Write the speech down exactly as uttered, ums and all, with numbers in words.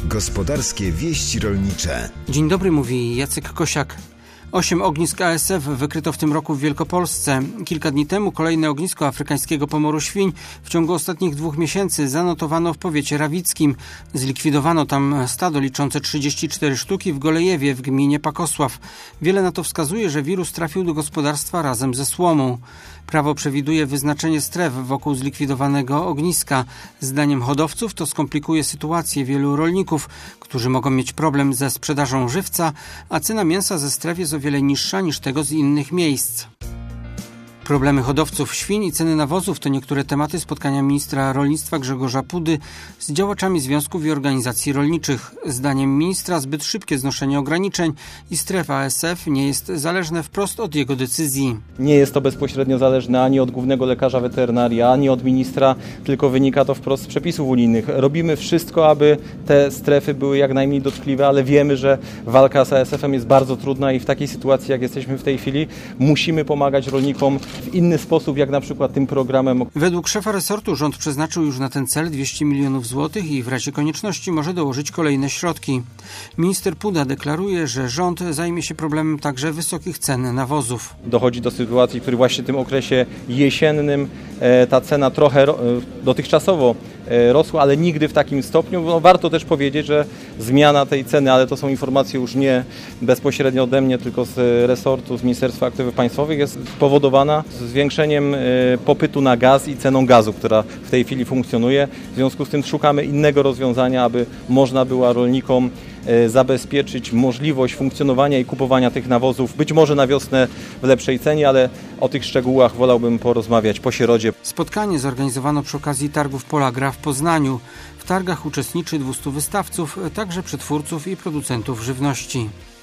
Gospodarskie wieści rolnicze. Dzień dobry, mówi Jacek Kosiak. Osiem ognisk A S F wykryto w tym roku w Wielkopolsce. Kilka dni temu kolejne ognisko afrykańskiego pomoru świń w ciągu ostatnich dwóch miesięcy zanotowano w powiecie rawickim. Zlikwidowano tam stado liczące trzydzieści cztery sztuki w Golejewie w gminie Pakosław. Wiele na to wskazuje, że wirus trafił do gospodarstwa razem ze słomą. Prawo przewiduje wyznaczenie stref wokół zlikwidowanego ogniska. Zdaniem hodowców to skomplikuje sytuację wielu rolników, którzy mogą mieć problem ze sprzedażą żywca, a cena mięsa ze stref jest o wiele niższa niż tego z innych miejsc. Problemy hodowców świń i ceny nawozów to niektóre tematy spotkania ministra rolnictwa Grzegorza Pudy z działaczami związków i organizacji rolniczych. Zdaniem ministra zbyt szybkie znoszenie ograniczeń i stref A S F nie jest zależne wprost od jego decyzji. Nie jest to bezpośrednio zależne ani od głównego lekarza weterynarii, ani od ministra, tylko wynika to wprost z przepisów unijnych. Robimy wszystko, aby te strefy były jak najmniej dotkliwe, ale wiemy, że walka z A S F em jest bardzo trudna i w takiej sytuacji, jak jesteśmy w tej chwili, musimy pomagać rolnikom w inny sposób, jak na przykład tym programem. Według szefa resortu rząd przeznaczył już na ten cel dwieście milionów złotych i w razie konieczności może dołożyć kolejne środki. Minister Puda deklaruje, że rząd zajmie się problemem także wysokich cen nawozów. Dochodzi do sytuacji, w której właśnie w tym okresie jesiennym ta cena trochę dotychczasowo rosła, ale nigdy w takim stopniu. No, warto też powiedzieć, że zmiana tej ceny, ale to są informacje już nie bezpośrednio ode mnie, tylko z resortu, z Ministerstwa Aktywów Państwowych, jest spowodowana zwiększeniem popytu na gaz i ceną gazu, która w tej chwili funkcjonuje. W związku z tym szukamy innego rozwiązania, aby można było rolnikom zabezpieczyć możliwość funkcjonowania i kupowania tych nawozów, być może na wiosnę w lepszej cenie, ale o tych szczegółach wolałbym porozmawiać po środzie. Spotkanie zorganizowano przy okazji targów Polagra w Poznaniu. W targach uczestniczy dwustu wystawców, także przetwórców i producentów żywności.